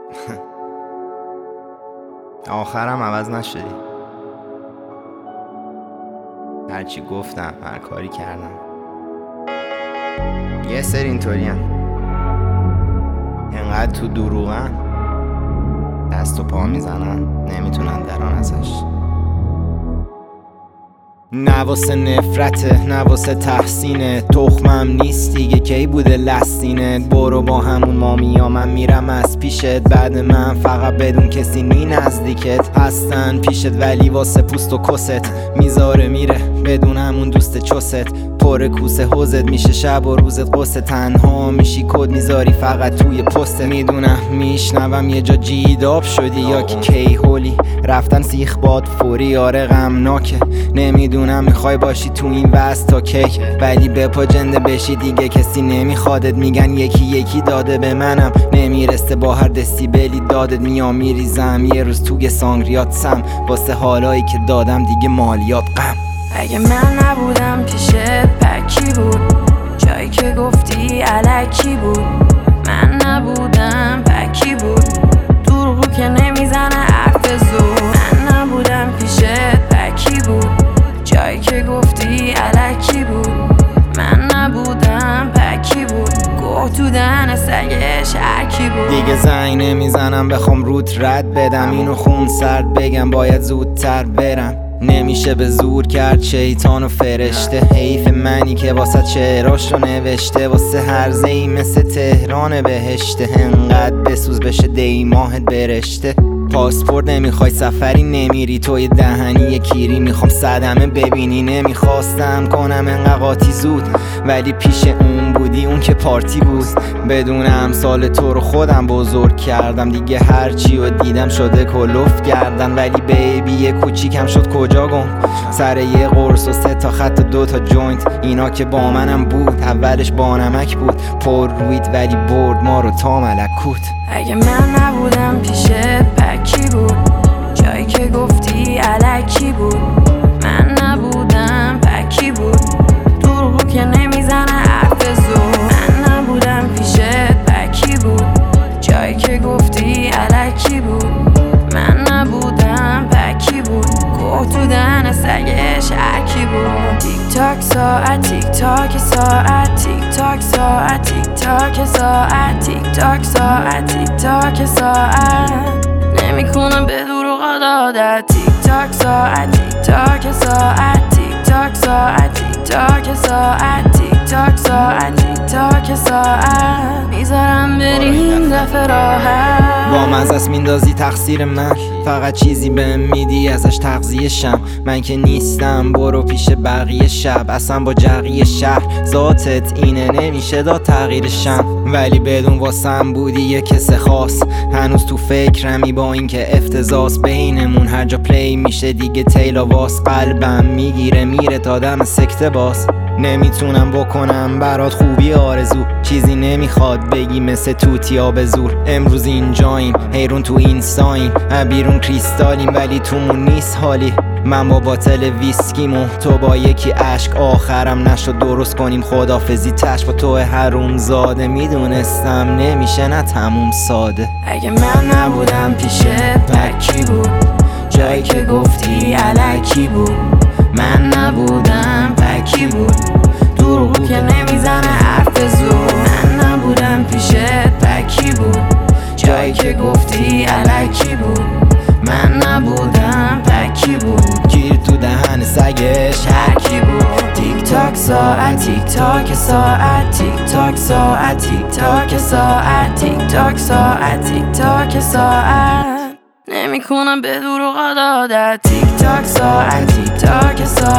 آخرم عوض نشدی. هرچی گفتم، هر کاری کردم، یه سری اینطورین انقدر تو دروغن، دست و پا میزنن نمیتونن دران ازش. نه واسه نفرته، نه واسه تحسینه، تخمم نیست دیگه کی بوده لستینت. برو با همون مامیا، من میرم از پیشت. بعد من فقط بدون کسی نی نزدیکت هستن پیشت، ولی واسه پوست و کست میذاره میره بدون همون دوست چست. پر کوسه حوزت میشه شب و روزت قصه، تنها میشی کد میذاری فقط توی پست. میدونم میشنوم یه جا جیداب شدی یا که کی هولی رفتن سیخ باد فوری، آره غمناکه. نمیدونم میخوای باشی تو این وست تا کی، ولی به پا جنده بشی دیگه کسی نمیخوادت. میگن یکی یکی داده به منم نمیرسه، با هر دسیبلی دادت میام میریزم. یه روز توی سانگریات سم واسه حالایی که دادم دیگه مالیات غم. اگه من نبودم پیشت پکی بود، جایی که گفتی الکی بود. من نبودم پکی بود، دروغو که نمیزنه حرف زور. من نبودم پیشت پکی بود، جایی که گفتی الکی بود. من نبودم پکی بود، گفت تو دهن سگش هرکی بود. دیگه زنگ نمیزنم بخوام روت رد بدم، اینو خون سرد بگم باید زودتر برم. نمیشه به زور کرد شیطان و فرشته، حیف منی که واسه شعراش رو نوشته. واسه هر زی مثل تهران بهشته، انقدر بسوز بشه دی ماهت برشته. پاسپورت نمیخوای سفری نمیری، توی دهنی کیری میخوام صدمه ببینی. نمیخواستم کنم انقدر قاطی زود، ولی پیش اون بودی اون که پارتی بود. بدون امثال تو رو خودم بزرگ کردم، دیگه هرچی رو دیدم شده کلوف گردن. ولی بیبی یه کوچیکم شد کجا گم، سر یه قرص و 3 تا خط و 2 تا جوینت. اینا که با منم بود اولش با نمک بود، پر روید ولی برد ما رو تا ملکوت. اگه من نبودم پیشت پکی بود، جایی که گفتی الکی بود. من نبودم پکی بود، دروغو که نمیزنه حرف زور. من نبودم پیشت پکی بود، جایی که گفتی الکی بود. من نبودم پکی بود، گفت تو دهن سگش هرکی بود. تیک تاک ساعت، تیک تاک ساعت، تیک تاک ساعت، تیک تاک ساعت، تیک تاک ساعت، تیک تاک ساعت. نمیکنم به دروغ عادت. تیک تاک ساعت، تیک تاک ساعت، تیک تاک ساعت، تیک تاک ساعت، تیک تاک ساعت، تیک تاک ساعت. میذارم بریم دفعه راحت. با مزست میندازی تقصیر من، فقط چیزی بهم میدی ازش تغذیه شم. من که نیستم برو پیش بقیه شب، اصلا با جقیه شهر ذاتت اینه نمیشه داد تغییرشم. ولی بدون واسم بودی یه کس خاص، هنوز تو فکرمی با اینکه افتضاحس. بینمون هر جا پلی میشه دیگه تیلا واس. قلبم میگیره میره تا دم سکته باز. نمیتونم بکنم برات خوبی آرزو، چیزی نمیخواد بگی مثل توتیا به زور. امروز اینجاییم حیرون تو اینستاییم، بیرون کریستالیم ولی تومون نیست حالی. من با باتل ویسکیمو تو با یکی عشق، آخرم نشد درست کنیم خدافزی تش. با تو حروم زاده میدونستم نمیشه نه تموم ساده. اگه من نبودم پیشت پکی بود، جایی که گفتی الکی بود. من نبودم پکی بود، دروغو که نمیزنه حرف زور. من نبودم پیشت پکی بود، جایی که گفتی الکی بود. من نبودم پکی بود، گیر تو دهن سگش هرکی بود. تیک تاک ساعت، تیک تاک ساعت، تیک تاک ساعت، تیک تاک ساعت، تیک تاک ساعت، تیک تاک ساعت. نمیکنم به دروغ عادت. تیک تاک ساعت، تیک تاک ساعت.